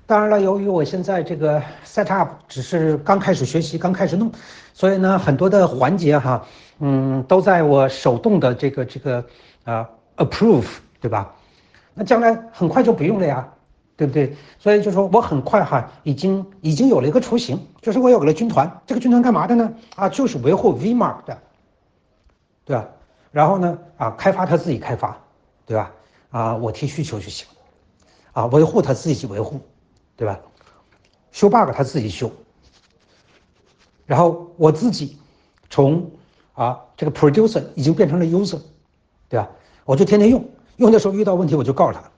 当然了，由于我现在这个 set up 只是刚开始学习，刚开始弄，所以呢，很多的环节哈，都在我手动的approve，对吧？那将来很快就不用了呀，对不对？所以就说我很快哈，已经有了一个雏形，就是我有了军团，这个军团干嘛的呢？啊，就是维护 VMark 的，对吧？然后呢，开发他自己开发，对吧？我提需求就行，维护他自己维护，对吧？修 bug 他自己修，然后我自己从这个 producer 已经变成了 user，对吧？我就天天用，用的时候遇到问题我就告诉他，